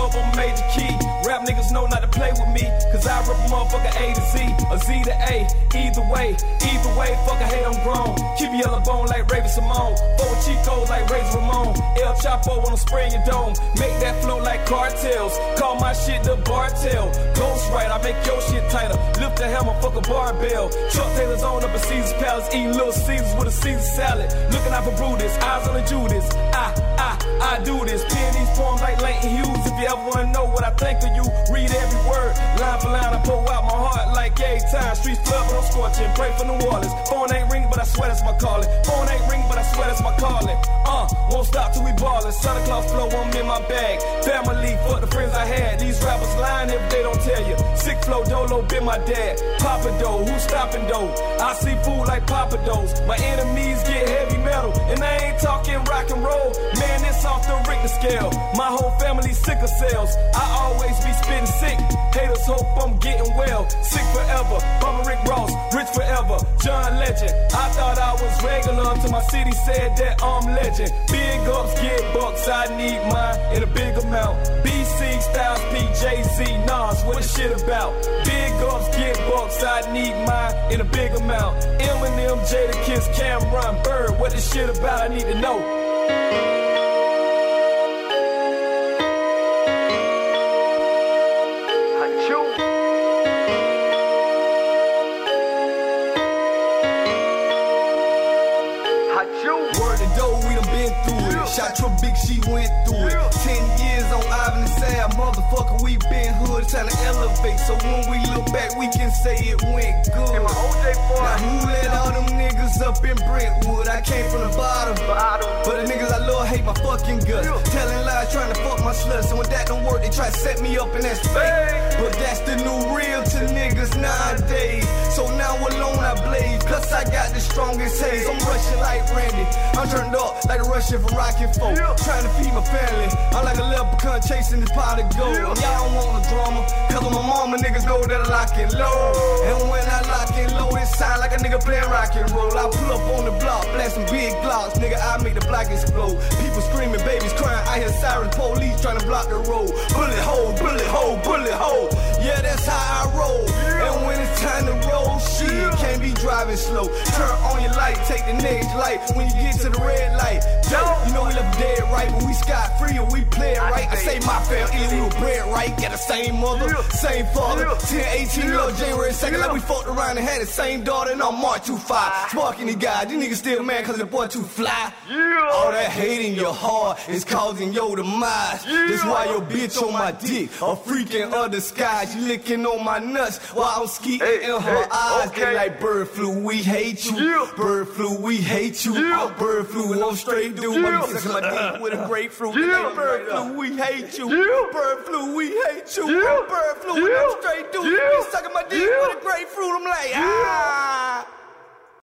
of them major key. Rap niggas know not to play with me, cause I rip a motherfucker A to Z, or Z to A. Either way, fuck I hate I'm grown. Keep your yellow bone like Raven Simone. Four Chicos like Razor Ramon. El Chapo wanna spray in your dome. Make that flow like cartels. Call my shit the Bartel. Ghost right, I make your shit tighter. Lift the hammer, fuck a barbell. Chuck Taylor's on up at Caesar's Palace, eating Little Caesars with a Caesar salad. Looking out for Brutus, eyes on the Judas. I do this. Pen these poems like Leighton Hughes. If you ever wanna know what I think of you, read every word. Line for line, I pour out my heart like every time. Streets flood, but I'm scorching. Pray for New Orleans. Phone ain't ringing, but I swear that's my calling. Phone ain't ringing, but I swear that's my calling. Won't stop till we ballin'. Santa Claus flow, I'm in my bag. Family, fuck the friends I had. These rappers lying if they don't tell you. Sick flow, Dolo, been my dad. Papa Doe, who's stopping though? I see food like Papa Doe's. My enemies get heavy metal, and I ain't talking rock and roll. Man, it's off the Richter scale. My whole family's sick of cells. I always be spitting sick. Haters hope I'm getting well. Sick forever. Bubba Rick Ross, rich forever. John Legend. I thought I was regular until my city said that I'm legend. Big ups, get bucks. I need mine in a big amount. BC, Styles, P, Jay-Z, Nas, what the shit about? Big ups, get bucks. I need mine in a big amount. Eminem, Jadakiss, Cameron, Bird, what the shit about? I need to know. Shot your big, she went through it. 10 years on Ivan and Sam, motherfucker, we been hood, trying to elevate. So when we look back, we can say it went good. And my OJ boy. Now who let all them niggas up in Brentwood? I came from the bottom, but the niggas I love hate my fucking guts. Telling lies, trying to fuck my sluts. And when that don't work, they try to set me up and that's fake. But that's the new real to niggas nowadays. So now alone I blaze, plus I got the strongest haze. I'm rushing like Randy, I'm turned up like a Russian for rockin' folk. Trying to feed my family, I'm like a leprechaun chasing this pot of gold. Y'all don't want the drama, cause of my mama niggas know that I lock it low. And when I lock it low, it sound like a nigga playing rock and roll. I pull up on the block, blast some big glocks, nigga, I make the block explode. People screaming, babies crying, I hear sirens, police trying to block the road. Bullet hole, bullet hole, bullet hole. Yeah, that's how I roll. And when it's time to roll, shit, can't be driving slow. Turn on your light, take the next light. When you get to the red light, you know we left dead right, but we scot free and we play it right. I say my family, we were bred right, got the same mother, same father. 10, 18 year old January 2nd, like we fucked around and had the same daughter. And on March 25, sparking the guy, these niggas still mad cause the boy too fly. All that hate in your heart is causing your demise. That's why your bitch on my dick, a freak in other skies. She licking on my nuts while I'm skeeting in her eyes. They like bird flu, we hate you. Bird flu, we hate you. Bird flu, and I'm straight dude. My dick with a grapefruit. Bird flu, we hate you. Bird flu, we hate you. Bird flu, and I'm straight dude. You sucking my dick with a grapefruit. I'm like, ah.